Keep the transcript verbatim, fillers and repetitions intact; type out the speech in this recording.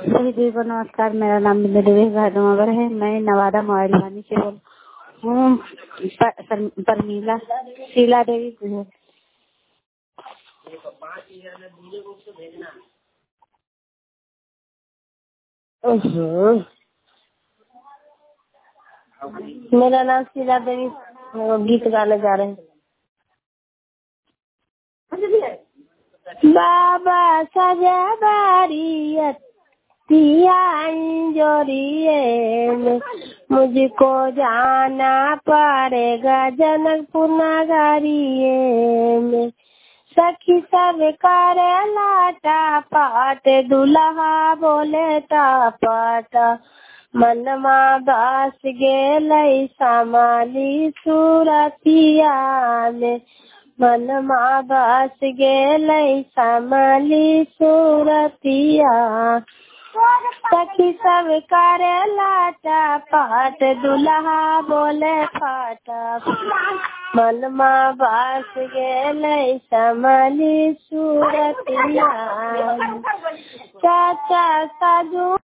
सभी देवी को नमस्कार। मेरा नाम देवेश भादुमगर है। मैं नवादा मोबाइल वानी से बोल हूँ। परमीला शीला देवी को मेरा नाम शीला देवी। गीत गाने जा रहे हैं। बाबा सजा बारियत जोरिए में मुझको जाना पड़ेगा जनकपुर नगरिए में। सखी सब करे लाटा पाट दुल्हा बोले टापट मनमा बस गेलै समाली सूरतिया में। मनमा बस गेलै समाली सूरतिया। सखी सब करे लाटा पाट दुल्हा बोले फाटा मनमा बस गेलै समाली सूरतिया। चाचा साजू